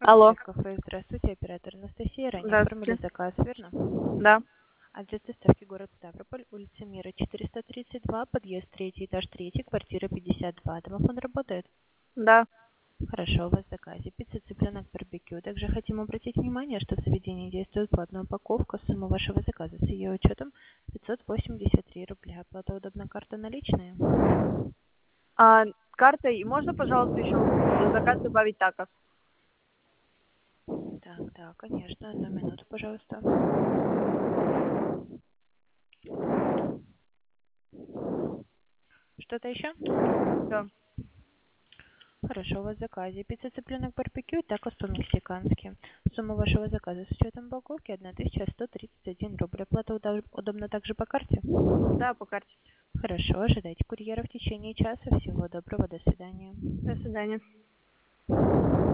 Алло. Кафе, здравствуйте, оператор Анастасия. Ранее оформили Здравствуйте. заказ, верно? Да. Адрес доставки город Ставрополь, улица Мира, 432, подъезд 3, этаж 3, квартира 52. Домофон работает? Да. Хорошо, у вас в заказе пицца, цыпленок, барбекю. Также хотим обратить внимание, что в заведении действует платная упаковка. Сумма вашего заказа с ее учетом 583 рубля. Оплата удобна, карта наличные? Картой можно, пожалуйста, еще в заказ добавить такос? Так, да, конечно. Одну минуту, пожалуйста. Что-то еще? Да. Хорошо, у вас в заказе пицца, цыпленок, барбекю и такос по-мексикански. Сумма вашего заказа с учетом упаковки 1131 рубль. Оплата удобна также по карте? Да, по карте. Хорошо, ожидайте курьера в течение часа. Всего доброго, до свидания. До свидания.